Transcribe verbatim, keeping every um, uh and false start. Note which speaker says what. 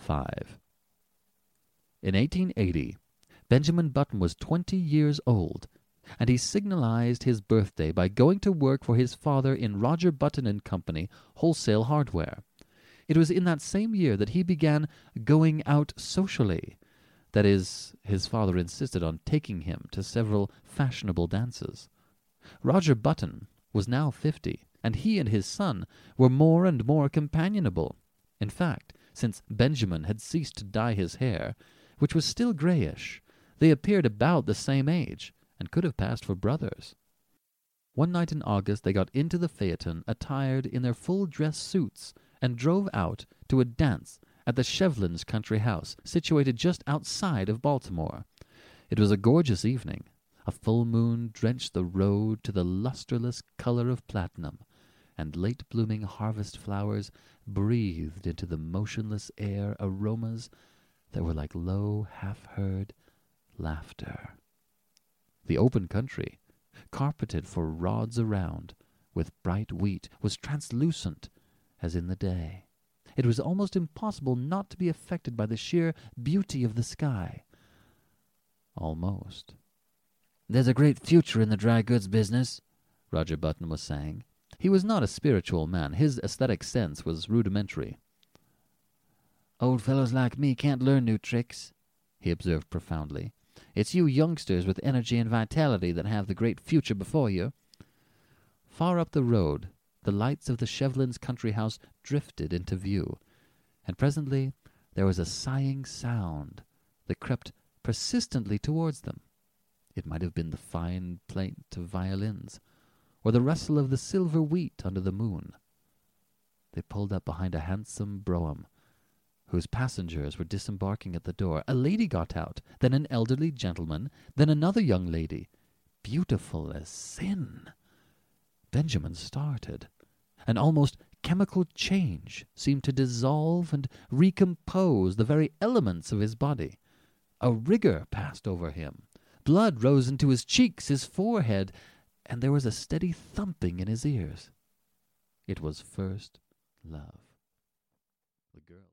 Speaker 1: five. In eighteen eighty, Benjamin Button was twenty years old, and he signalized his birthday by going to work for his father in Roger Button and Company, wholesale hardware. It was in that same year that he began going out socially. That is, his father insisted on taking him to several fashionable dances. Roger Button was now fifty, and he and his son were more and more companionable. In fact, since Benjamin had ceased to dye his hair, which was still grayish, they appeared about the same age, and could have passed for brothers. One night in August they got into the phaeton, attired in their full-dress suits, and drove out to a dance at the Shevlins' country house, situated just outside of Baltimore. It was a gorgeous evening. A full moon drenched the road to the lustreless color of platinum, and late-blooming harvest flowers breathed into the motionless air aromas that were like low, half-heard laughter. The open country, carpeted for rods around with bright wheat, was translucent as in the day. It was almost impossible not to be affected by the sheer beauty of the sky. Almost. "There's a great future in the dry goods business," Roger Button was saying. He was not a spiritual man. His aesthetic sense was rudimentary. "Old fellows like me can't learn new tricks," he observed profoundly. "It's you youngsters with energy and vitality that have the great future before you." Far up the road, the lights of the Shevlins' country house drifted into view, and presently there was a sighing sound that crept persistently towards them. It might have been the fine plaint of violins, or the rustle of the silver wheat under the moon. They pulled up behind a handsome brougham, whose passengers were disembarking at the door. A lady got out, then an elderly gentleman, then another young lady, beautiful as sin. Benjamin started. An almost chemical change seemed to dissolve and recompose the very elements of his body. A rigor passed over him. Blood rose into his cheeks, his forehead, and there was a steady thumping in his ears. It was first love.